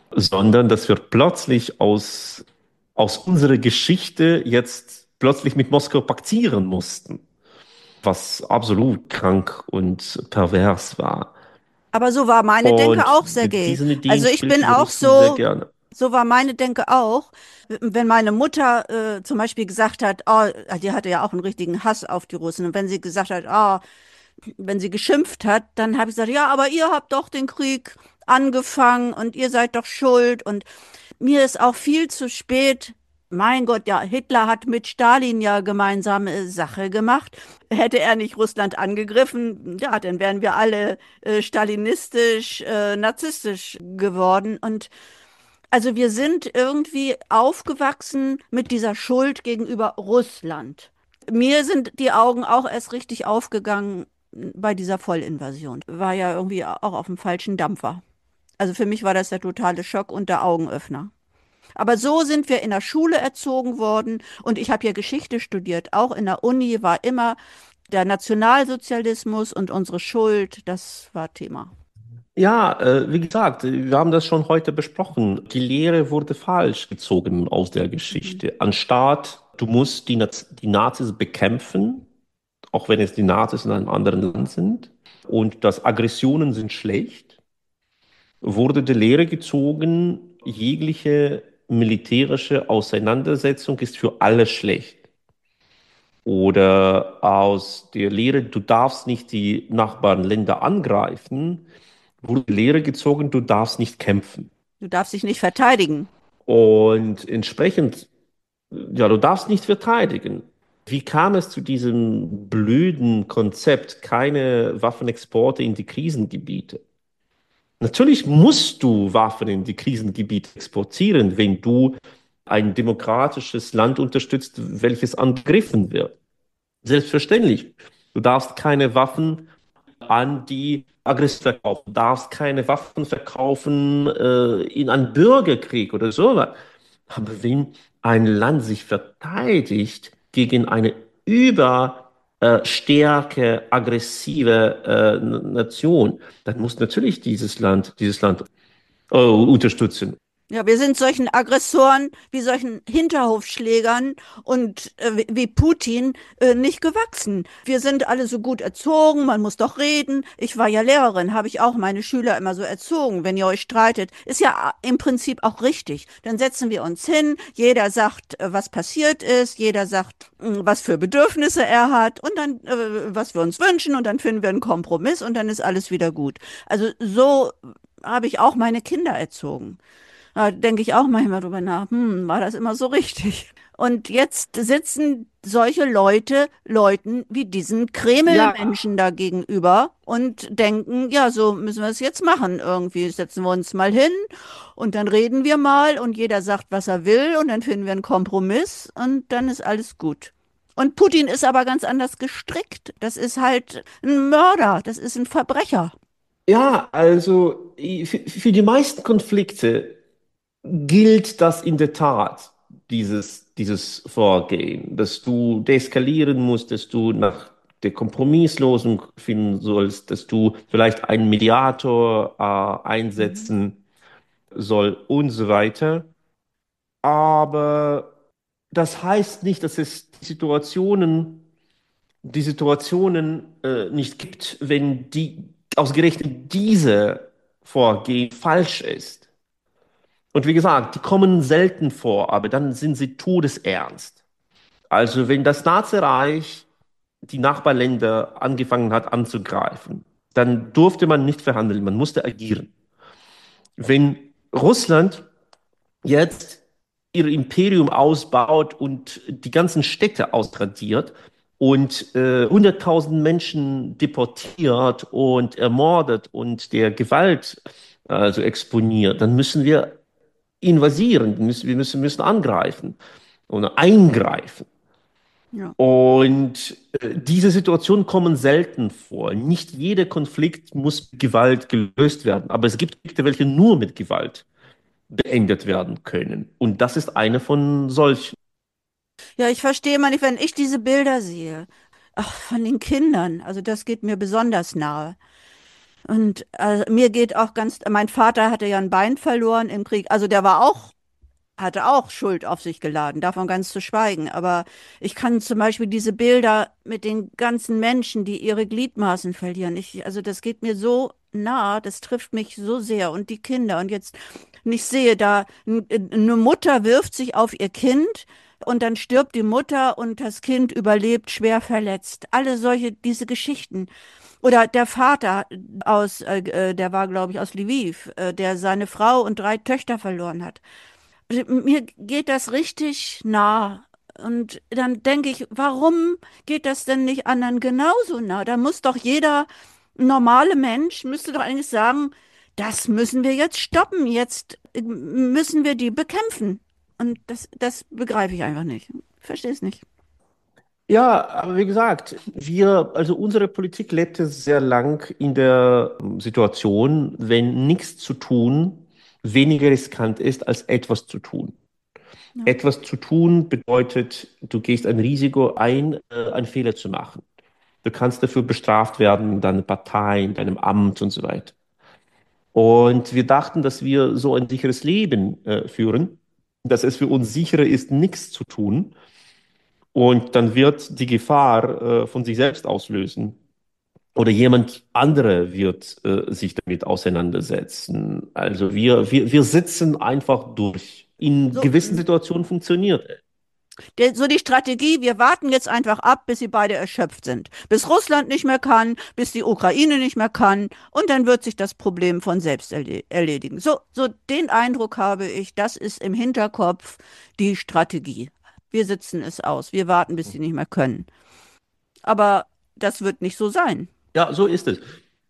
[SPEAKER 1] sondern dass wir plötzlich aus, aus unserer Geschichte jetzt plötzlich mit Moskau paktieren mussten, was absolut krank und pervers war.
[SPEAKER 2] Aber so war meine Denke
[SPEAKER 1] Und
[SPEAKER 2] auch,
[SPEAKER 1] mit
[SPEAKER 2] Sergej.
[SPEAKER 1] diesen Ideen
[SPEAKER 2] Also ich
[SPEAKER 1] spielten
[SPEAKER 2] bin
[SPEAKER 1] die
[SPEAKER 2] auch
[SPEAKER 1] Russen sehr
[SPEAKER 2] so,
[SPEAKER 1] gerne.
[SPEAKER 2] so war meine Denke auch. Wenn meine Mutter äh, zum Beispiel gesagt hat, oh, die hatte ja auch einen richtigen Hass auf die Russen. Und wenn sie gesagt hat, oh, wenn sie geschimpft hat, dann habe ich gesagt, ja, aber ihr habt doch den Krieg angefangen und ihr seid doch schuld. Und mir ist auch viel zu spät. Mein Gott, ja, Hitler hat mit Stalin ja gemeinsame Sache gemacht. Hätte er nicht Russland angegriffen, ja, dann wären wir alle äh, stalinistisch, äh, narzisstisch geworden. Und also wir sind irgendwie aufgewachsen mit dieser Schuld gegenüber Russland. Mir sind die Augen auch erst richtig aufgegangen bei dieser Vollinvasion. War ja irgendwie auch auf dem falschen Dampfer. Also für mich war das der totale Schock und der Augenöffner. Aber so sind wir in der Schule erzogen worden und ich habe ja Geschichte studiert. Auch in der Uni war immer der Nationalsozialismus und unsere Schuld, das war Thema.
[SPEAKER 1] Ja, äh, wie gesagt, wir haben das schon heute besprochen. Die Lehre wurde falsch gezogen aus der
[SPEAKER 2] Mhm.
[SPEAKER 1] Geschichte. Anstatt du musst die, Naz die Nazis bekämpfen, auch wenn es die Nazis in einem anderen Land sind, und dass Aggressionen sind schlecht, wurde die Lehre gezogen, jegliche militärische Auseinandersetzung ist für alle schlecht. Oder aus der Lehre, du darfst nicht die Nachbarländer angreifen, wurde die Lehre gezogen, du darfst nicht kämpfen.
[SPEAKER 2] Du darfst dich nicht verteidigen.
[SPEAKER 1] Und entsprechend, ja, du darfst nicht verteidigen. Wie kam es zu diesem blöden Konzept, keine Waffenexporte in die Krisengebiete? Natürlich musst du Waffen in die Krisengebiete exportieren, wenn du ein demokratisches Land unterstützt, welches angegriffen wird. Selbstverständlich. Du darfst keine Waffen an die Aggressor verkaufen, du darfst keine Waffen verkaufen äh, in einen Bürgerkrieg oder sowas. Aber wenn ein Land sich verteidigt gegen eine überstärke, aggressive äh, Nation, dann muss natürlich dieses Land, dieses Land äh, unterstützen.
[SPEAKER 2] Ja, wir sind solchen Aggressoren wie solchen Hinterhofschlägern und äh, wie wie Putin äh, nicht gewachsen. Wir sind alle so gut erzogen, man muss doch reden. Ich war ja Lehrerin, habe ich auch meine Schüler immer so erzogen. Wenn ihr euch streitet, ist ja äh, im Prinzip auch richtig. Dann setzen wir uns hin, jeder sagt, äh, was passiert ist, jeder sagt, mh, was für Bedürfnisse er hat und dann, äh, was wir uns wünschen und dann finden wir einen Kompromiss und dann ist alles wieder gut. Also so habe ich auch meine Kinder erzogen. Da denke ich auch manchmal drüber nach, hm, war das immer so richtig? Und jetzt sitzen solche Leute, Leuten wie diesen
[SPEAKER 1] Ja,
[SPEAKER 2] Kreml-Menschen da gegenüber und denken, ja, so müssen wir es jetzt machen. Irgendwie setzen wir uns mal hin und dann reden wir mal und jeder sagt, was er will und dann finden wir einen Kompromiss und dann ist alles gut. Und Putin ist aber ganz anders gestrickt. Das ist halt ein Mörder, das ist ein Verbrecher.
[SPEAKER 1] ja, also i- für, für die meisten Konflikte gilt das in der Tat, dieses, dieses Vorgehen, dass du deeskalieren musst, dass du nach der Kompromisslösung finden sollst, dass du vielleicht einen Mediator äh,
[SPEAKER 2] Mhm.
[SPEAKER 1] einsetzen soll und so weiter. Aber das heißt nicht, dass es Situationen, die Situationen äh, nicht gibt, wenn die ausgerechnet diese Vorgehen falsch ist. Und wie gesagt, die kommen selten vor, aber dann sind sie todesernst. Also wenn das Nazireich die Nachbarländer angefangen hat anzugreifen, dann durfte man nicht verhandeln, man musste agieren. Wenn Russland jetzt ihr Imperium ausbaut und die ganzen Städte ausradiert und äh, hunderttausend Menschen deportiert und ermordet und der Gewalt also exponiert, dann müssen wir invasieren, wir müssen, wir müssen, müssen angreifen oder eingreifen.
[SPEAKER 2] Ja.
[SPEAKER 1] Und äh, diese Situationen kommen selten vor. Nicht jeder Konflikt muss mit Gewalt gelöst werden, aber es gibt Konflikte, welche nur mit Gewalt beendet werden können. Und das ist eine von solchen.
[SPEAKER 2] Ja, ich verstehe mal nicht, wenn ich diese Bilder sehe, ach, von den Kindern, also das geht mir besonders nahe. Und äh, mir geht auch ganz, mein Vater hatte ja ein Bein verloren im Krieg, also der war auch, hatte auch Schuld auf sich geladen, davon ganz zu schweigen. Aber ich kann zum Beispiel diese Bilder mit den ganzen Menschen, die ihre Gliedmaßen verlieren, ich, also das geht mir so nah, das trifft mich so sehr und die Kinder. Und jetzt, und ich sehe da, n- eine Mutter wirft sich auf ihr Kind. Und dann stirbt die Mutter und das Kind überlebt schwer verletzt. Alle solche, diese Geschichten. Oder der Vater aus, äh, äh, der war, glaube ich, aus Lviv, äh, der seine Frau und drei Töchter verloren hat. Also, mir geht das richtig nah. Und dann denke ich, warum geht das denn nicht anderen genauso nah? Da muss doch jeder normale Mensch, müsste doch eigentlich sagen, das müssen wir jetzt stoppen. Jetzt äh, müssen wir die bekämpfen. Und das, das begreife ich einfach nicht. Verstehe es nicht.
[SPEAKER 1] Ja, aber wie gesagt, wir, also unsere Politik lebte sehr lang in der Situation, wenn nichts zu tun weniger riskant ist, als etwas zu tun.
[SPEAKER 2] Ja.
[SPEAKER 1] Etwas zu tun bedeutet, du gehst ein Risiko ein, äh, einen Fehler zu machen. Du kannst dafür bestraft werden in deiner Partei, in deinem Amt und so weiter. Und wir dachten, dass wir so ein sicheres Leben äh, führen, dass es für uns sicherer ist, nichts zu tun. Und dann wird die Gefahr äh, von sich selbst auslösen. Oder jemand andere wird äh, sich damit auseinandersetzen. Also wir, wir, wir sitzen einfach durch. In
[SPEAKER 2] So,
[SPEAKER 1] gewissen Situationen funktioniert es.
[SPEAKER 2] der, so die Strategie, wir warten jetzt einfach ab, bis sie beide erschöpft sind. Bis Russland nicht mehr kann, bis die Ukraine nicht mehr kann und dann wird sich das Problem von selbst erle erledigen. So, so den Eindruck habe ich, das ist im Hinterkopf die Strategie. Wir sitzen es aus, wir warten, bis sie nicht mehr können. Aber das wird nicht so sein.
[SPEAKER 1] Ja, so ist es.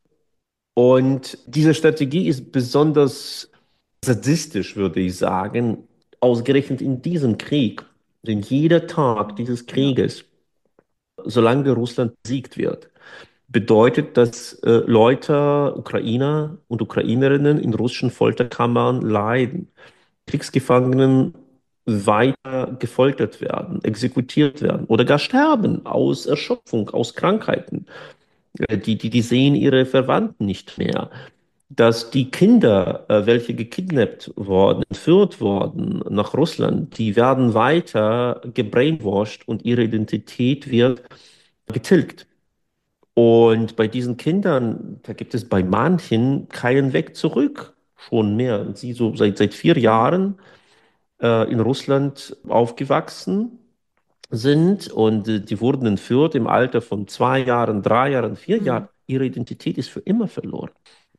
[SPEAKER 1] Und diese Strategie ist besonders sadistisch, würde ich sagen, ausgerechnet in diesem Krieg. Denn jeder Tag dieses
[SPEAKER 2] Ja.
[SPEAKER 1] Krieges, solange Russland besiegt wird, bedeutet, dass äh, Leute, Ukrainer und Ukrainerinnen in russischen Folterkammern leiden, Kriegsgefangenen weiter gefoltert werden, exekutiert werden oder gar sterben aus Erschöpfung, aus Krankheiten. Äh, Die, die, die sehen ihre Verwandten nicht mehr. Dass die Kinder, äh, welche gekidnappt worden, entführt worden nach Russland, die werden weiter gebrainwashed und ihre Identität wird getilgt. Und bei diesen Kindern, da gibt es bei manchen keinen Weg zurück, schon mehr. Und sie so seit, seit vier Jahren äh, in Russland aufgewachsen sind und äh, die wurden entführt im Alter von zwei Jahren, drei Jahren, vier
[SPEAKER 2] Hm.
[SPEAKER 1] Jahren. Ihre Identität ist für immer verloren.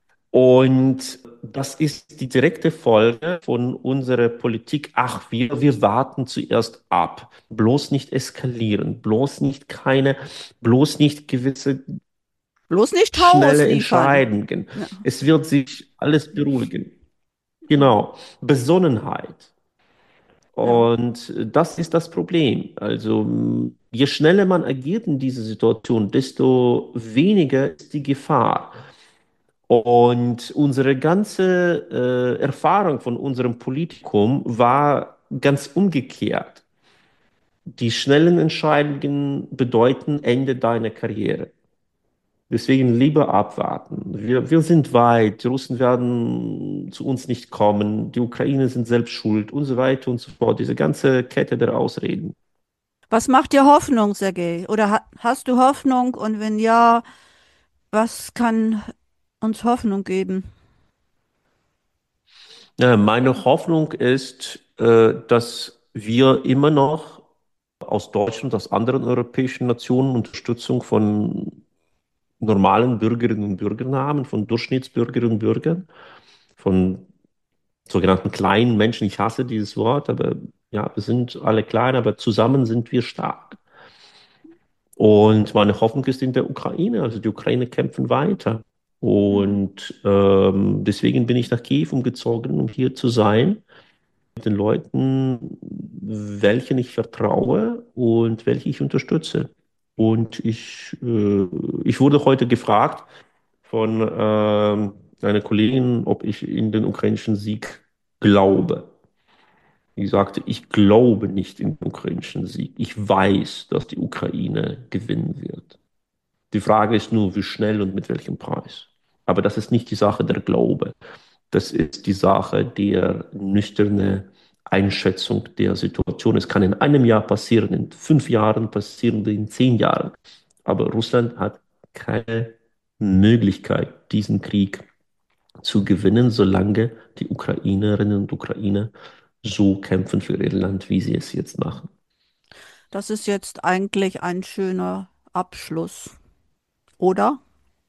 [SPEAKER 1] Und das ist die direkte Folge von unserer Politik. Ach, wir, wir warten zuerst ab. Bloß nicht eskalieren, bloß nicht keine, bloß nicht gewisse
[SPEAKER 2] Bloß nicht Tau
[SPEAKER 1] schnelle
[SPEAKER 2] ausliefern.
[SPEAKER 1] Entscheidungen.
[SPEAKER 2] Ja.
[SPEAKER 1] Es wird sich alles beruhigen.
[SPEAKER 2] Ja.
[SPEAKER 1] Genau. Besonnenheit.
[SPEAKER 2] Ja.
[SPEAKER 1] Und das ist das Problem. Also, mh, je schneller man agiert in dieser Situation, desto weniger ist die Gefahr. Und unsere ganze äh, Erfahrung von unserem Politikum war ganz umgekehrt. Die schnellen Entscheidungen bedeuten Ende deiner Karriere. Deswegen lieber abwarten. Wir, wir sind weit, die Russen werden zu uns nicht kommen, die Ukrainer sind selbst schuld und so weiter und so fort. Diese ganze Kette der Ausreden.
[SPEAKER 2] Was macht dir Hoffnung, Sergej? Oder ha hast du Hoffnung? Und wenn ja, was kann uns Hoffnung geben?
[SPEAKER 1] Ja, meine Hoffnung ist, äh, dass wir immer noch aus Deutschland, aus anderen europäischen Nationen Unterstützung von normalen Bürgerinnen und Bürgern haben, von Durchschnittsbürgerinnen und Bürgern, von sogenannten kleinen Menschen. Ich hasse dieses Wort, aber ja, wir sind alle klein, aber zusammen sind wir stark. Und meine Hoffnung ist in der Ukraine. Also die Ukraine kämpfen weiter.
[SPEAKER 2] Ja.
[SPEAKER 1] Und ähm, deswegen bin ich nach Kiew umgezogen, um hier zu sein, mit den Leuten, welchen ich vertraue und welche ich unterstütze. Und ich, äh, ich wurde heute gefragt von ähm, einer Kollegin, ob ich in den ukrainischen Sieg glaube. Ich sagte, ich glaube nicht in den ukrainischen Sieg. Ich weiß, dass die Ukraine gewinnen wird. Die Frage ist nur, wie schnell und mit welchem Preis. Aber das ist nicht die Sache der Glaube. Das ist die Sache der nüchterne Einschätzung der Situation. Es kann in einem Jahr passieren, in fünf Jahren passieren, in zehn Jahren. Aber Russland hat keine Möglichkeit, diesen Krieg zu gewinnen, solange die Ukrainerinnen und Ukrainer so kämpfen für ihr Land, wie sie es jetzt machen.
[SPEAKER 2] Das ist jetzt eigentlich ein schöner Abschluss, oder?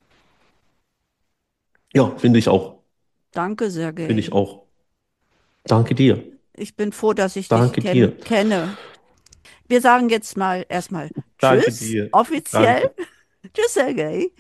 [SPEAKER 1] Ja, finde ich auch.
[SPEAKER 2] Danke,
[SPEAKER 1] Finde ich
[SPEAKER 2] Sergej.
[SPEAKER 1] auch. Danke dir.
[SPEAKER 2] Ich bin froh, dass ich dich
[SPEAKER 1] Danke dir.
[SPEAKER 2] kenn kenne. Wir sagen jetzt mal erstmal
[SPEAKER 1] Danke
[SPEAKER 2] Tschüss,
[SPEAKER 1] dir.
[SPEAKER 2] offiziell.
[SPEAKER 1] Danke.
[SPEAKER 2] Tschüss, Sergej.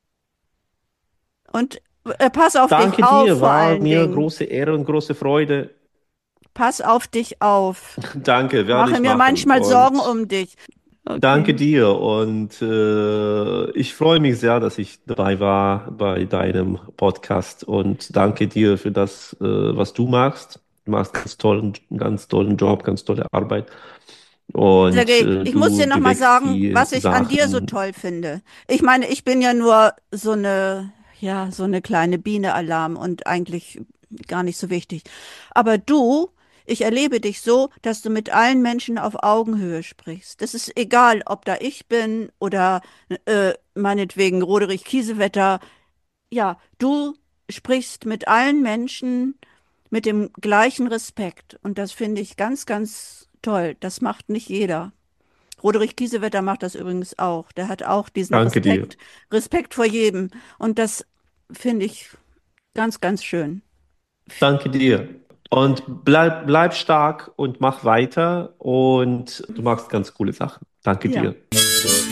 [SPEAKER 2] Und äh, pass auf dich
[SPEAKER 1] Danke
[SPEAKER 2] auf,
[SPEAKER 1] dir.
[SPEAKER 2] vor
[SPEAKER 1] War
[SPEAKER 2] allen
[SPEAKER 1] mir
[SPEAKER 2] Dingen.
[SPEAKER 1] große Ehre und große Freude.
[SPEAKER 2] Pass auf dich auf.
[SPEAKER 1] Danke, werde
[SPEAKER 2] Mache
[SPEAKER 1] ich
[SPEAKER 2] mir
[SPEAKER 1] machen.
[SPEAKER 2] manchmal Sorgen
[SPEAKER 1] Und
[SPEAKER 2] um dich.
[SPEAKER 1] danke
[SPEAKER 2] Okay.
[SPEAKER 1] dir. Und äh, ich freue mich sehr, dass ich dabei war bei deinem Podcast. Und danke dir für das, äh, was du machst. Du machst ganz tollen, ganz tollen Job, ganz tolle Arbeit. Und
[SPEAKER 2] Sergej,
[SPEAKER 1] äh,
[SPEAKER 2] ich muss dir
[SPEAKER 1] du
[SPEAKER 2] noch mal
[SPEAKER 1] bewegst
[SPEAKER 2] sagen,
[SPEAKER 1] die
[SPEAKER 2] was ich an dir so
[SPEAKER 1] Sachen.
[SPEAKER 2] toll finde. Ich meine, ich bin ja nur so eine, ja, so eine kleine Biene-Alarm und eigentlich gar nicht so wichtig. Aber du, ich erlebe dich so, dass du mit allen Menschen auf Augenhöhe sprichst. Das ist egal, ob da ich bin oder äh, meinetwegen Roderich Kiesewetter. Ja, du sprichst mit allen Menschen mit dem gleichen Respekt. Und das finde ich ganz, ganz toll. Das macht nicht jeder. Roderich Kiesewetter macht das übrigens auch. Der hat auch diesen
[SPEAKER 1] Danke dir.
[SPEAKER 2] Respekt, Respekt vor jedem. Und das finde ich ganz, ganz schön.
[SPEAKER 1] Danke dir. Und bleib, bleib stark und mach weiter. Und du machst ganz coole Sachen. Danke
[SPEAKER 2] Ja.
[SPEAKER 1] dir.